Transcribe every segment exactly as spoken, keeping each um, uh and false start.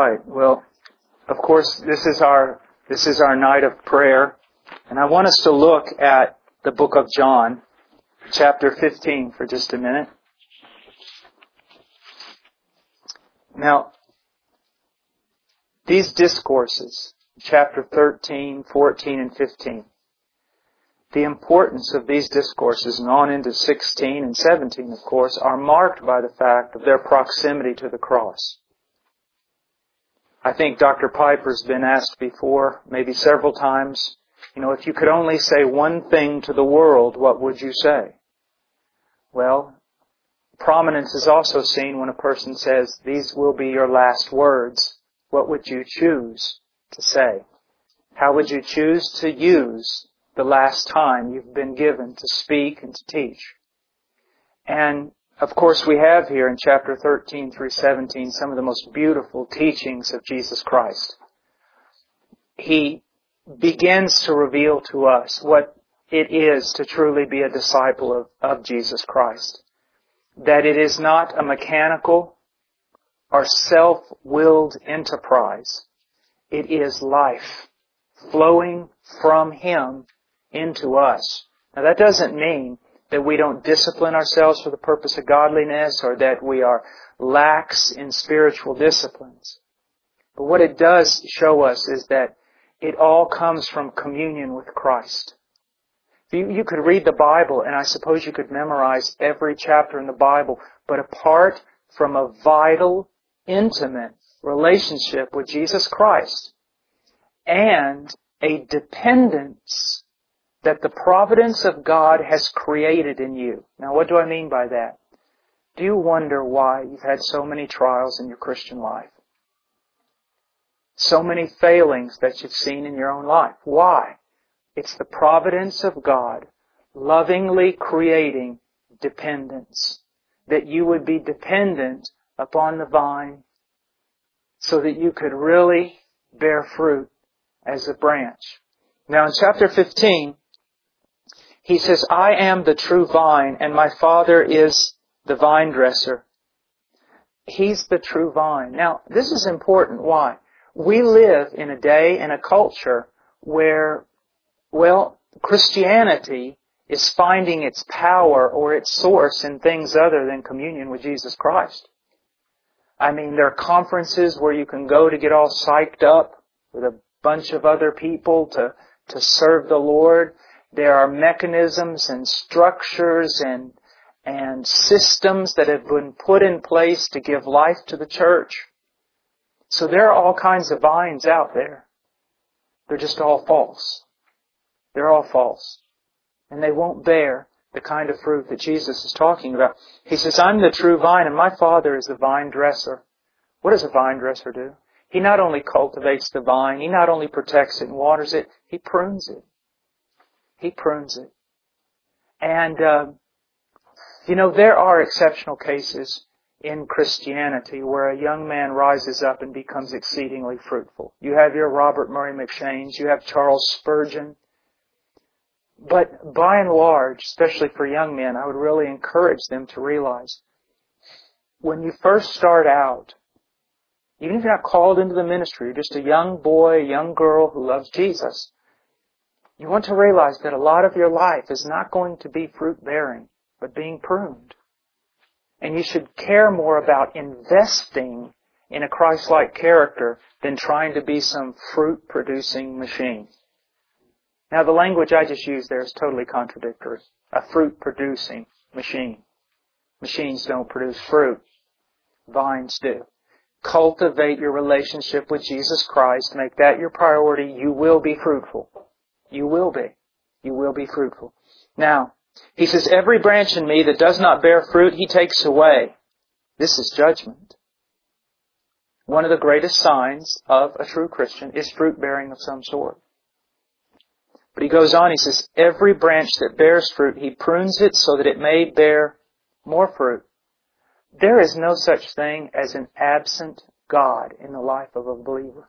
right. Well, of course, this is our this is our night of prayer, and I want us to look at the book of John, chapter fifteen, for just a minute. Now, these discourses, chapter thirteen, fourteen, and fifteen, the importance of these discourses, and on into sixteen and seventeen, of course, are marked by the fact of their proximity to the cross. I think Doctor Piper's been asked before, maybe several times, you know, if you could only say one thing to the world, what would you say? Well, prominence is also seen when a person says, these will be your last words. What would you choose to say? How would you choose to use the last time you've been given to speak and to teach? And of course we have here in chapter thirteen through seventeen some of the most beautiful teachings of Jesus Christ. He begins to reveal to us what it is to truly be a disciple of, of Jesus Christ. That it is not a mechanical or self-willed enterprise. It is life flowing from Him into us. Now that doesn't mean that we don't discipline ourselves for the purpose of godliness or that we are lax in spiritual disciplines. But what it does show us is that it all comes from communion with Christ. You, you could read the Bible, and I suppose you could memorize every chapter in the Bible, but apart from a vital, intimate relationship with Jesus Christ and a dependence that the providence of God has created in you. Now, what do I mean by that? Do you wonder why you've had so many trials in your Christian life? So many failings that you've seen in your own life. Why? It's the providence of God lovingly creating dependence. That you would be dependent upon the vine so that you could really bear fruit as a branch. Now in chapter fifteen, he says, I am the true vine and my Father is the vine dresser. He's the true vine. Now this is important. Why? We live in a day and a culture where, well, Christianity is finding its power or its source in things other than communion with Jesus Christ. I mean, there are conferences where you can go to get all psyched up with a bunch of other people to, to serve the Lord. There are mechanisms and structures and, and systems that have been put in place to give life to the church. So there are all kinds of vines out there. They're just all false. They're all false. And they won't bear the kind of fruit that Jesus is talking about. He says, I'm the true vine and my Father is the vine dresser. What does a vine dresser do? He not only cultivates the vine, He not only protects it and waters it, He prunes it. He prunes it. And, uh, you know, there are exceptional cases in Christianity where a young man rises up and becomes exceedingly fruitful. You have your Robert Murray McShanes, you have Charles Spurgeon. But by and large, especially for young men, I would really encourage them to realize when you first start out, even if you're not called into the ministry, you're just a young boy, a young girl who loves Jesus, you want to realize that a lot of your life is not going to be fruit-bearing, but being pruned. And you should care more about investing in a Christ-like character than trying to be some fruit-producing machine. Now, the language I just used there is totally contradictory. A fruit-producing machine. Machines don't produce fruit. Vines do. Cultivate your relationship with Jesus Christ. Make that your priority. You will be fruitful. You will be. You will be fruitful. Now, he says, every branch in me that does not bear fruit, He takes away. This is judgment. One of the greatest signs of a true Christian is fruit-bearing of some sort. But he goes on, he says, every branch that bears fruit, He prunes it so that it may bear more fruit. There is no such thing as an absent God in the life of a believer.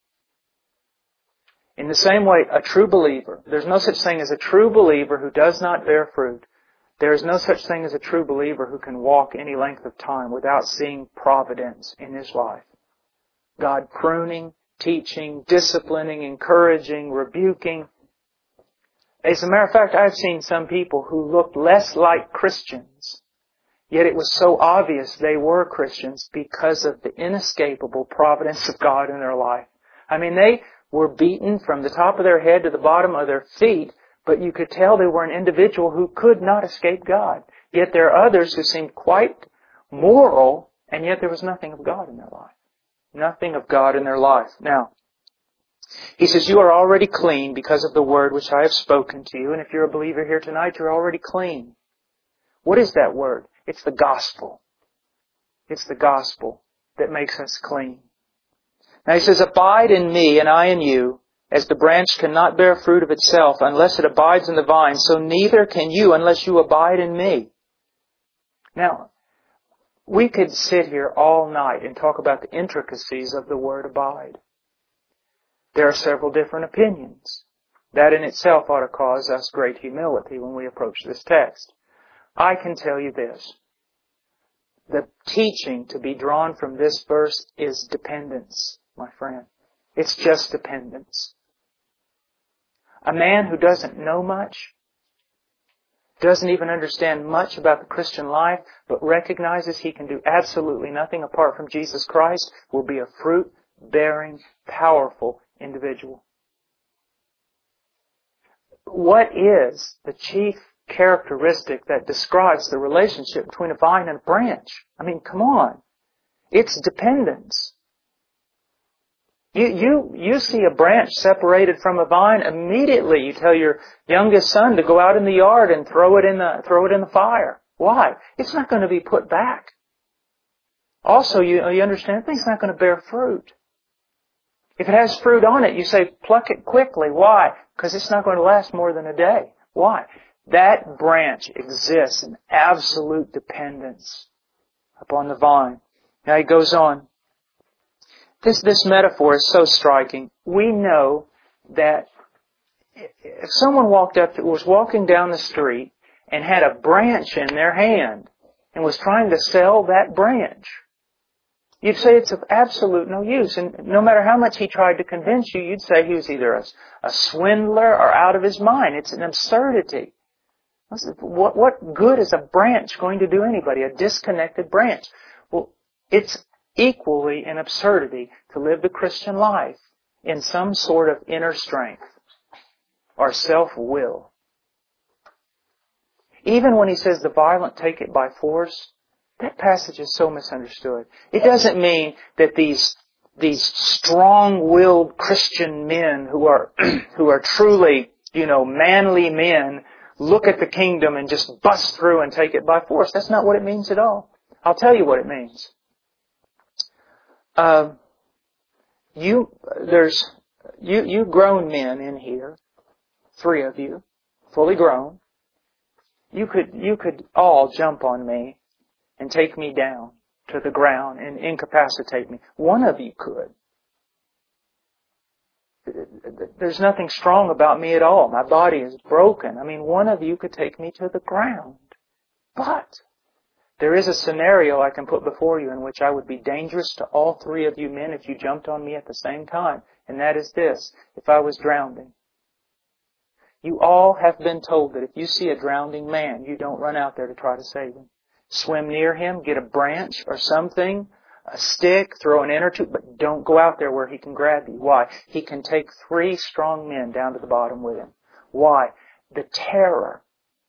In the same way, a true believer, there's no such thing as a true believer who does not bear fruit. There is no such thing as a true believer who can walk any length of time without seeing providence in his life. God pruning, teaching, disciplining, encouraging, rebuking. As a matter of fact, I've seen some people who looked less like Christians, yet it was so obvious they were Christians because of the inescapable providence of God in their life. I mean, they were beaten from the top of their head to the bottom of their feet, but you could tell they were an individual who could not escape God. Yet there are others who seemed quite moral, and yet there was nothing of God in their life. Nothing of God in their life. Now, he says, you are already clean because of the word which I have spoken to you. And if you're a believer here tonight, you're already clean. What is that word? It's the gospel. It's the gospel that makes us clean. Now he says, abide in me and I in you, as the branch cannot bear fruit of itself unless it abides in the vine, so neither can you unless you abide in me. Now, we could sit here all night and talk about the intricacies of the word abide. There are several different opinions. That in itself ought to cause us great humility when we approach this text. I can tell you this. The teaching to be drawn from this verse is dependence, my friend. It's just dependence. A man who doesn't know much, doesn't even understand much about the Christian life, but recognizes he can do absolutely nothing apart from Jesus Christ, will be a fruit-bearing, powerful individual. What is the chief characteristic that describes the relationship between a vine and a branch? I mean, come on. It's dependence. You, you, you see a branch separated from a vine, immediately you tell your youngest son to go out in the yard and throw it in the, throw it in the fire. Why? It's not going to be put back. Also, you, you understand, the thing's not going to bear fruit. If it has fruit on it, you say, pluck it quickly. Why? Because it's not going to last more than a day. Why? That branch exists in absolute dependence upon the vine. Now he goes on. This, this metaphor is so striking. We know that if someone walked up, was walking down the street and had a branch in their hand and was trying to sell that branch, you'd say it's of absolute no use. And no matter how much he tried to convince you, you'd say he was either a, a swindler or out of his mind. It's an absurdity. What, what good is a branch going to do anybody? A disconnected branch? Well, it's equally an absurdity to live the Christian life in some sort of inner strength or self-will. Even when he says the violent take it by force, that passage is so misunderstood. It doesn't mean that these these strong-willed Christian men who are who are truly, you know, manly men look at the kingdom and just bust through and take it by force. That's not what it means at all. I'll tell you what it means. Uh, you there's you you grown men in here, three of you, fully grown. You could you could all jump on me and take me down to the ground and incapacitate me. One of you could. There's nothing strong about me at all. My body is broken. I mean, one of you could take me to the ground. But there is a scenario I can put before you in which I would be dangerous to all three of you men if you jumped on me at the same time. And that is this. If I was drowning. You all have been told that if you see a drowning man, you don't run out there to try to save him. Swim near him, get a branch or something, a stick, throw an inner tube, but don't go out there where he can grab you. Why? He can take three strong men down to the bottom with him. Why? The terror,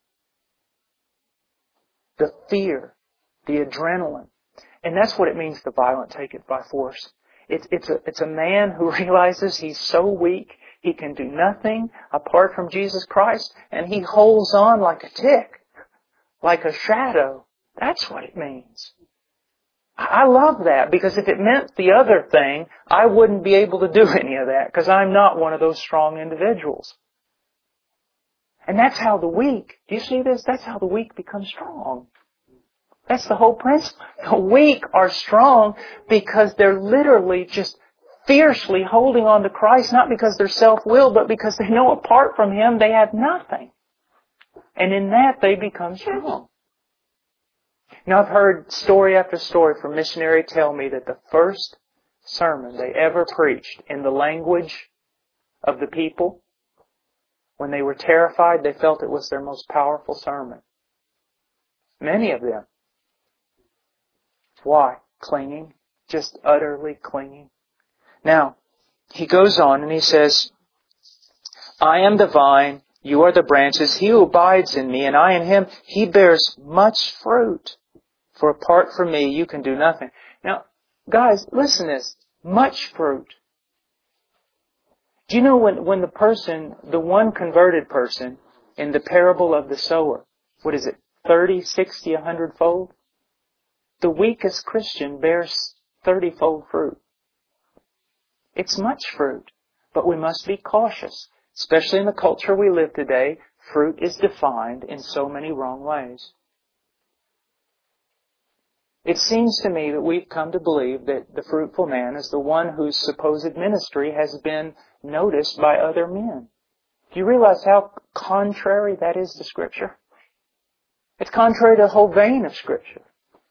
the fear, the adrenaline. And that's what it means the violent take it by force. It's, it's, a, it's a man who realizes he's so weak, he can do nothing apart from Jesus Christ, and he holds on like a tick, like a shadow. That's what it means. I love that, because if it meant the other thing, I wouldn't be able to do any of that, because I'm not one of those strong individuals. And that's how the weak, do you see this? That's how the weak become strong. That's the whole principle. The weak are strong because they're literally just fiercely holding on to Christ, not because they're self-willed, but because they know apart from Him they have nothing. And in that they become strong. Now, I've heard story after story from missionaries tell me that the first sermon they ever preached in the language of the people. When they were terrified, they felt it was their most powerful sermon. Many of them. Why? Clinging. Just utterly clinging. Now, he goes on and he says, I am the vine, you are the branches. He who abides in me and I in him, he bears much fruit. For apart from me, you can do nothing. Now, guys, listen to this. Much fruit. Do you know when, when the person, the one converted person in the parable of the sower, what is it, thirty, sixty, a hundred fold? The weakest Christian bears thirty-fold fruit. It's much fruit, but we must be cautious. Especially in the culture we live today, fruit is defined in so many wrong ways. It seems to me that we've come to believe that the fruitful man is the one whose supposed ministry has been noticed by other men. Do you realize how contrary that is to Scripture? It's contrary to the whole vein of Scripture.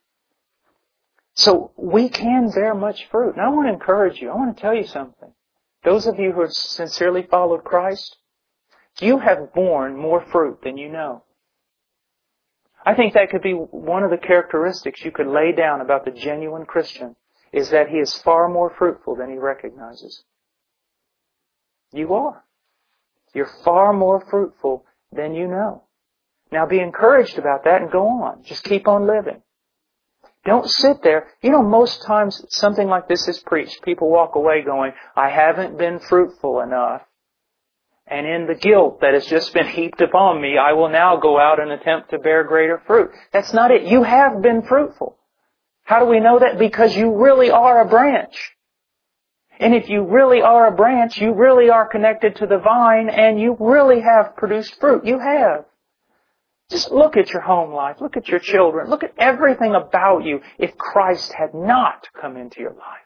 So we can bear much fruit. And I want to encourage you. I want to tell you something. Those of you who have sincerely followed Christ, you have borne more fruit than you know. I think that could be one of the characteristics you could lay down about the genuine Christian, is that he is far more fruitful than he recognizes. You are. You're far more fruitful than you know. Now be encouraged about that and go on. Just keep on living. Don't sit there. You know, most times something like this is preached. People walk away going, I haven't been fruitful enough. And in the guilt that has just been heaped upon me, I will now go out and attempt to bear greater fruit. That's not it. You have been fruitful. How do we know that? Because you really are a branch. And if you really are a branch, you really are connected to the vine and you really have produced fruit. You have. Just look at your home life. Look at your children. Look at everything about you if Christ had not come into your life.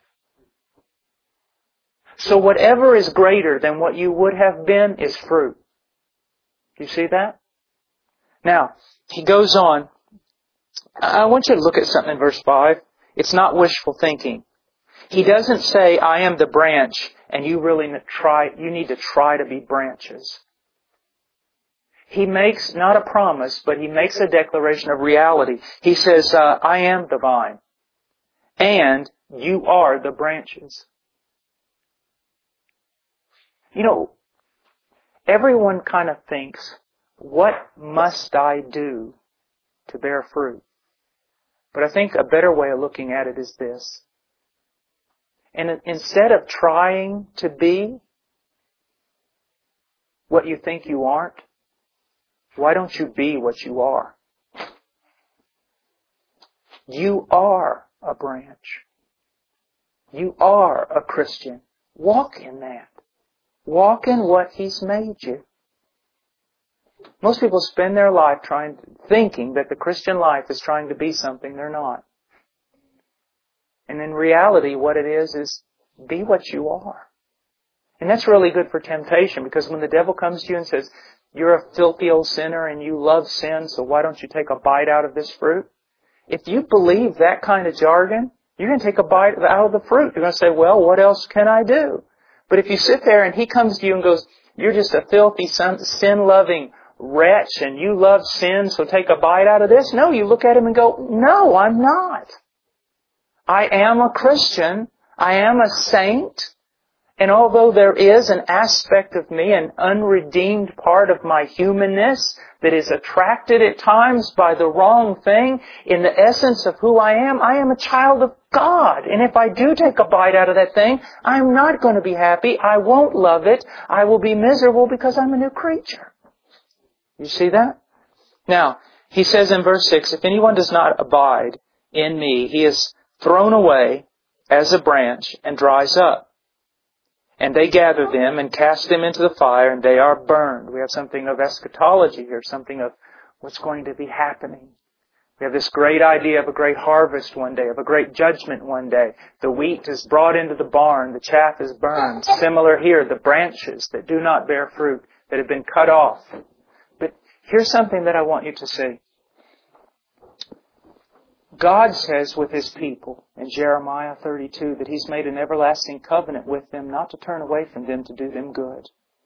So whatever is greater than what you would have been is fruit. Do you see that? Now, he goes on. I want you to look at something in verse five. It's not wishful thinking. He doesn't say, I am the branch, and you really try, you need to try to be branches. He makes not a promise, but he makes a declaration of reality. He says, uh, I am the vine, and you are the branches. You know, everyone kind of thinks, what must I do to bear fruit? But I think a better way of looking at it is this. And instead of trying to be what you think you aren't, why don't you be what you are? You are a branch. You are a Christian. Walk in that. Walk in what He's made you. Most people spend their life trying, thinking that the Christian life is trying to be something they're not. And in reality, what it is, is be what you are. And that's really good for temptation, because when the devil comes to you and says, you're a filthy old sinner and you love sin, so why don't you take a bite out of this fruit? If you believe that kind of jargon, you're going to take a bite out of the fruit. You're going to say, well, what else can I do? But if you sit there and he comes to you and goes, you're just a filthy, sin-loving wretch and you love sin, so take a bite out of this. No, you look at him and go, no, I'm not. I am a Christian. I am a saint. And although there is an aspect of me, an unredeemed part of my humanness that is attracted at times by the wrong thing, in the essence of who I am, I am a child of God. And if I do take a bite out of that thing, I'm not going to be happy. I won't love it. I will be miserable because I'm a new creature. You see that? Now, he says in verse six, if anyone does not abide in me, he is thrown away as a branch and dries up. And they gather them and cast them into the fire, and they are burned. We have something of eschatology here, something of what's going to be happening. We have this great idea of a great harvest one day, of a great judgment one day. The wheat is brought into the barn, the chaff is burned. Similar here, the branches that do not bear fruit, that have been cut off. But here's something that I want you to see. God says with His people in Jeremiah thirty-two that He's made an everlasting covenant with them not to turn away from them to do them good.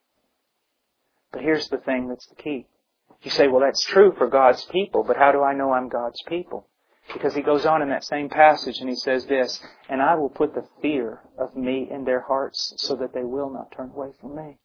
But here's the thing that's the key. You say, well, that's true for God's people, but how do I know I'm God's people? Because He goes on in that same passage and He says this, and I will put the fear of Me in their hearts so that they will not turn away from Me.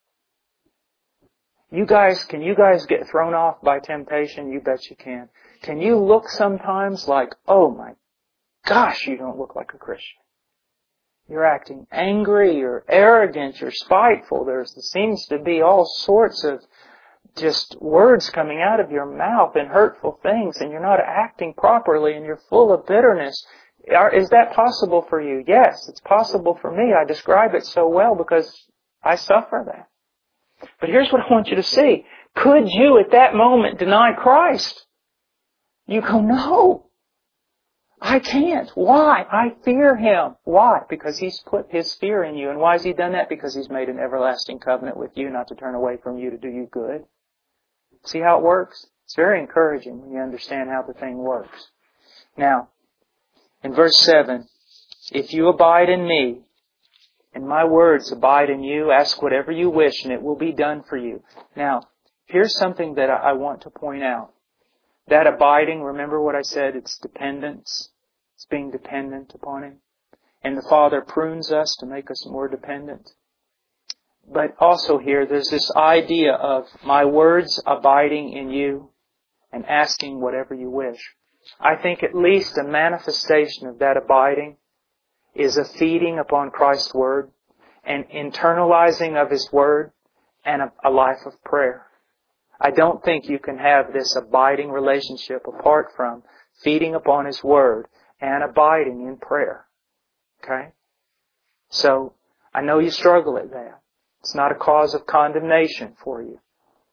You guys, can you guys get thrown off by temptation? You bet you can. Can you look sometimes like, oh my gosh, you don't look like a Christian. You're acting angry, you're arrogant, you're spiteful. There seems to be all sorts of just words coming out of your mouth and hurtful things, and you're not acting properly, and you're full of bitterness. Is that possible for you? Yes, it's possible for me. I describe it so well because I suffer that. But here's what I want you to see. Could you at that moment deny Christ? You go, no. I can't. Why? I fear Him. Why? Because He's put His fear in you. And why has He done that? Because He's made an everlasting covenant with you not to turn away from you to do you good. See how it works? It's very encouraging when you understand how the thing works. Now, in verse seven, if you abide in Me, and My words abide in you, ask whatever you wish, and it will be done for you. Now, here's something that I want to point out. That abiding, remember what I said, it's dependence. It's being dependent upon Him. And the Father prunes us to make us more dependent. But also here, there's this idea of My words abiding in you and asking whatever you wish. I think at least a manifestation of that abiding is a feeding upon Christ's Word, an internalizing of His Word, and a, a life of prayer. I don't think you can have this abiding relationship apart from feeding upon His Word and abiding in prayer. Okay? So, I know you struggle at that. It's not a cause of condemnation for you.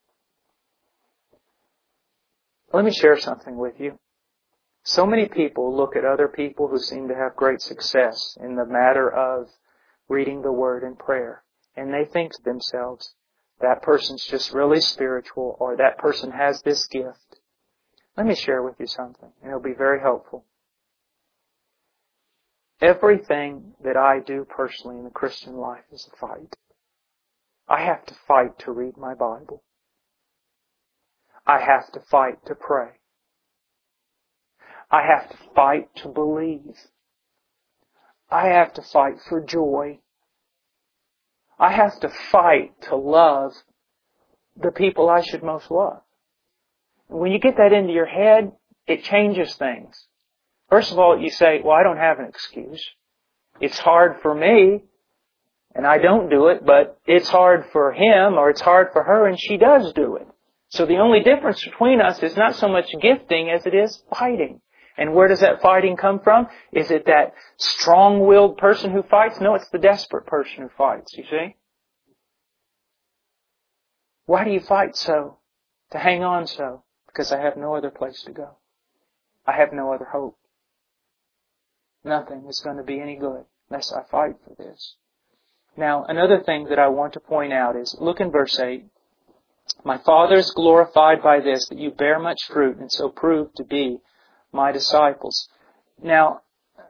Let me share something with you. So many people look at other people who seem to have great success in the matter of reading the Word and prayer, and they think to themselves, that person's just really spiritual, or that person has this gift. Let me share with you something, and it'll be very helpful. Everything that I do personally in the Christian life is a fight. I have to fight to read my Bible. I have to fight to pray. I have to fight to believe. I have to fight for joy. I have to fight to love the people I should most love. When you get that into your head, it changes things. First of all, you say, well, I don't have an excuse. It's hard for me, and I don't do it, but it's hard for him or it's hard for her, and she does do it. So the only difference between us is not so much gifting as it is fighting. And where does that fighting come from? Is it that strong-willed person who fights? No, it's the desperate person who fights, you see? Why do you fight so? To hang on so? Because I have no other place to go. I have no other hope. Nothing is going to be any good unless I fight for this. Now, another thing that I want to point out is, look in verse eight. My Father is glorified by this, that you bear much fruit, and so prove to be My disciples. Now,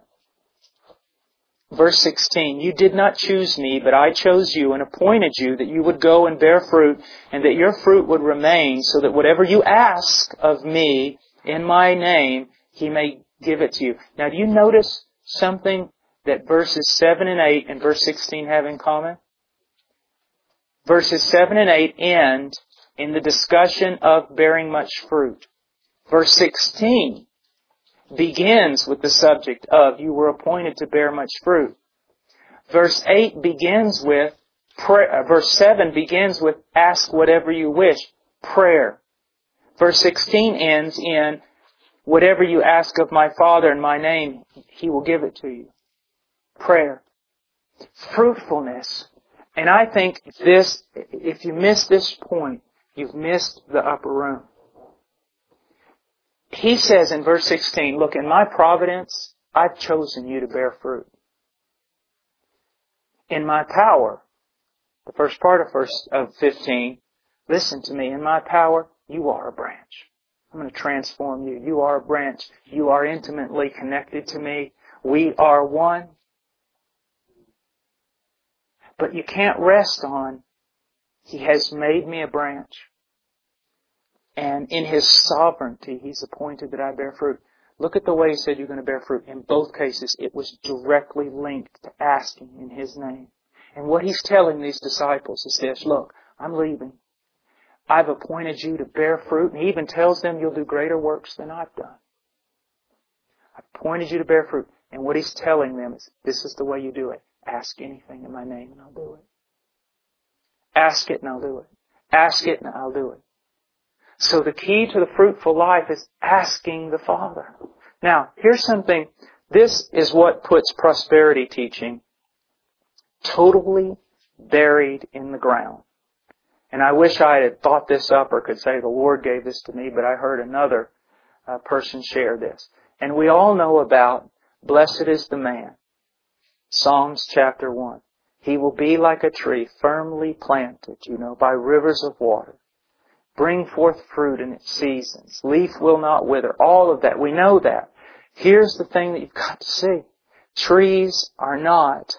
verse sixteen, you did not choose Me, but I chose you and appointed you that you would go and bear fruit, and that your fruit would remain, so that whatever you ask of Me in My name, He may give it to you. Now, do you notice something that verses seven and eight and verse sixteen have in common? Verses seven and eight end in the discussion of bearing much fruit. Verse sixteen begins with the subject of you were appointed to bear much fruit. Verse eight begins with, prayer, verse seven begins with ask whatever you wish, prayer. Verse sixteen ends in whatever you ask of My Father in My name, He will give it to you. Prayer. Fruitfulness. And I think this, if you miss this point, you've missed the upper room. He says in verse sixteen, look, in My providence, I've chosen you to bear fruit. In My power, the first part of verse of fifteen, listen to Me, in My power, you are a branch. I'm going to transform you. You are a branch. You are intimately connected to me. We are one. But you can't rest on, He has made me a branch. And in His sovereignty, He's appointed that I bear fruit. Look at the way He said you're going to bear fruit. In both cases, it was directly linked to asking in His name. And what He's telling these disciples is this: look, I'm leaving. I've appointed you to bear fruit. And He even tells them you'll do greater works than I've done. I've appointed you to bear fruit. And what He's telling them is, this is the way you do it. Ask anything in my name and I'll do it. Ask it and I'll do it. Ask it and I'll do it. So the key to the fruitful life is asking the Father. Now, here's something. This is what puts prosperity teaching totally buried in the ground. And I wish I had thought this up or could say the Lord gave this to me, but I heard another uh, person share this. And we all know about, blessed is the man. Psalms chapter one. He will be like a tree firmly planted, you know, by rivers of water. Bring forth fruit in its seasons. Leaf will not wither. All of that. We know that. Here's the thing that you've got to see. Trees are not,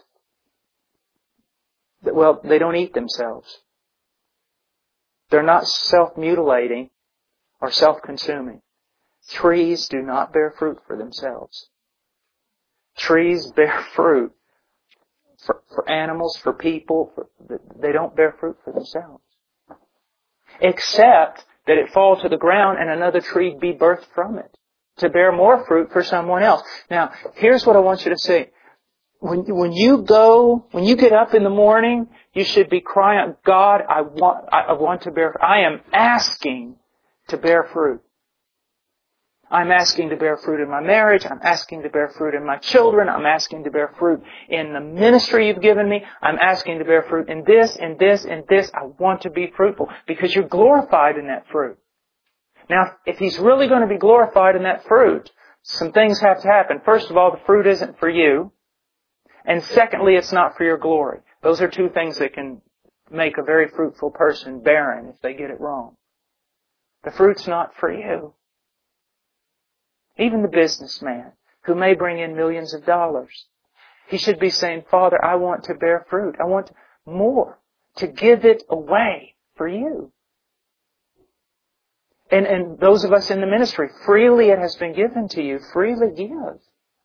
well, they don't eat themselves. They're not self-mutilating or self-consuming. Trees do not bear fruit for themselves. Trees bear fruit for, for animals, for people. For, they don't bear fruit for themselves. Except that it fall to the ground and another tree be birthed from it to bear more fruit for someone else. Now, here's what I want you to see. When, when you go, when you get up in the morning, you should be crying, God, I want, I want to bear, I am asking to bear fruit. I'm asking to bear fruit in my marriage. I'm asking to bear fruit in my children. I'm asking to bear fruit in the ministry you've given me. I'm asking to bear fruit in this, in this, in this. I want to be fruitful because you're glorified in that fruit. Now, if He's really going to be glorified in that fruit, some things have to happen. First of all, the fruit isn't for you. And secondly, it's not for your glory. Those are two things that can make a very fruitful person barren if they get it wrong. The fruit's not for you. Even the businessman who may bring in millions of dollars, he should be saying, Father, I want to bear fruit. I want more, to give it away for you. And, and those of us in the ministry, freely it has been given to you. Freely give.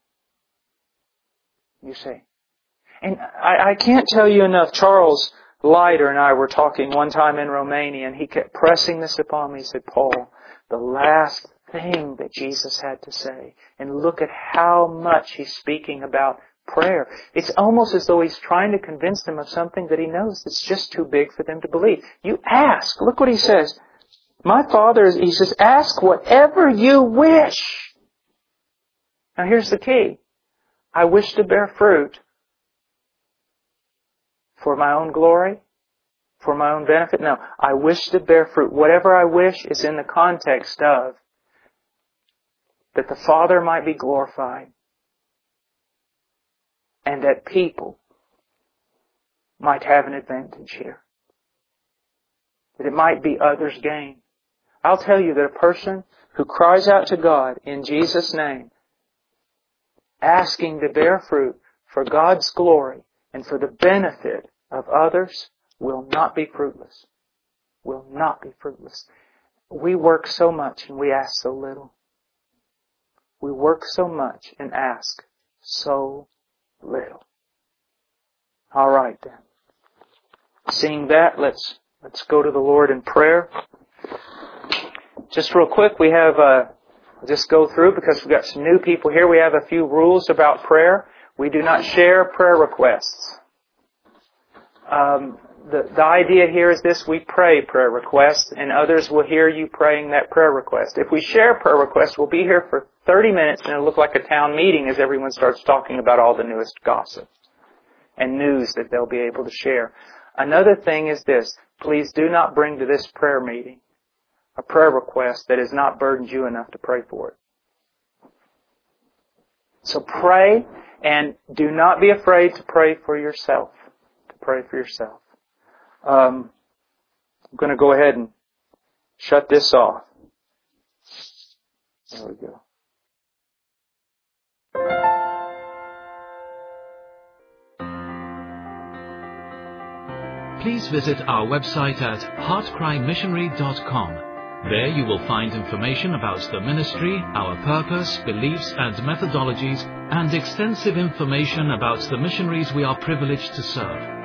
You see. And I, I can't tell you enough. Charles Leiter and I were talking one time in Romania, and he kept pressing this upon me. He said, Paul, the last thing that Jesus had to say, and look at how much He's speaking about prayer. It's almost as though He's trying to convince them of something that He knows that's just too big for them to believe. You ask. Look what He says. My Father, He says, ask whatever you wish. Now here's the key. I wish to bear fruit for my own glory, for my own benefit. No, I wish to bear fruit. Whatever I wish is in the context of that the Father might be glorified and that people might have an advantage here. That it might be others' gain. I'll tell you that a person who cries out to God in Jesus' name, asking to bear fruit for God's glory and for the benefit of others, will not be fruitless. Will not be fruitless. We work so much and we ask so little. We work so much and ask so little. All right then. Seeing that, let's let's go to the Lord in prayer. Just real quick, we have uh, I'll just go through because we've got some new people here. We have a few rules about prayer. We do not share prayer requests. Um, the, the idea here is this: we pray prayer requests, and others will hear you praying that prayer request. If we share prayer requests, we'll be here for thirty minutes, and it'll look like a town meeting as everyone starts talking about all the newest gossip and news that they'll be able to share. Another thing is this: please do not bring to this prayer meeting a prayer request that has not burdened you enough to pray for it. So pray, and do not be afraid to pray for yourself. To pray for yourself. Um, I'm going to go ahead and shut this off. There we go. Please visit our website at heart cry missionary dot com. There you will find information about the ministry, our purpose, beliefs and methodologies, and extensive information about the missionaries we are privileged to serve.